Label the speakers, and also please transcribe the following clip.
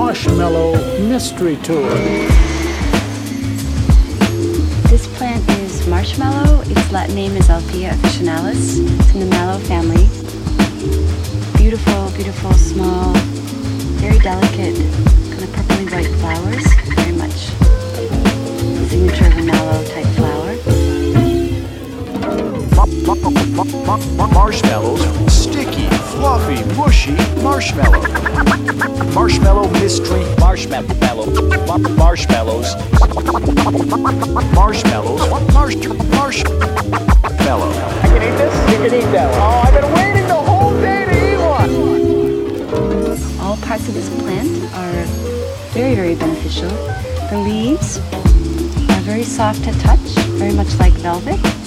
Speaker 1: Marshmallow Mystery Tour.
Speaker 2: This plant is marshmallow. Its Latin name is Althea officinalis. It's in the mallow family. Beautiful, beautiful, small, very delicate, kind of purpley white flowers. Very much the signature of a mallow type flower.
Speaker 3: Marshmallows, sticky, fluffy, mushy marshmallow. Marshmallow mystery marshmallow. Marshmallows. Marshmallows. Marshmallow.
Speaker 4: I can eat this? You can eat that one. Oh, I've been waiting the whole day to eat one.
Speaker 2: All parts of this plant are very, very beneficial. The leaves are very soft to touch, very much like velvet.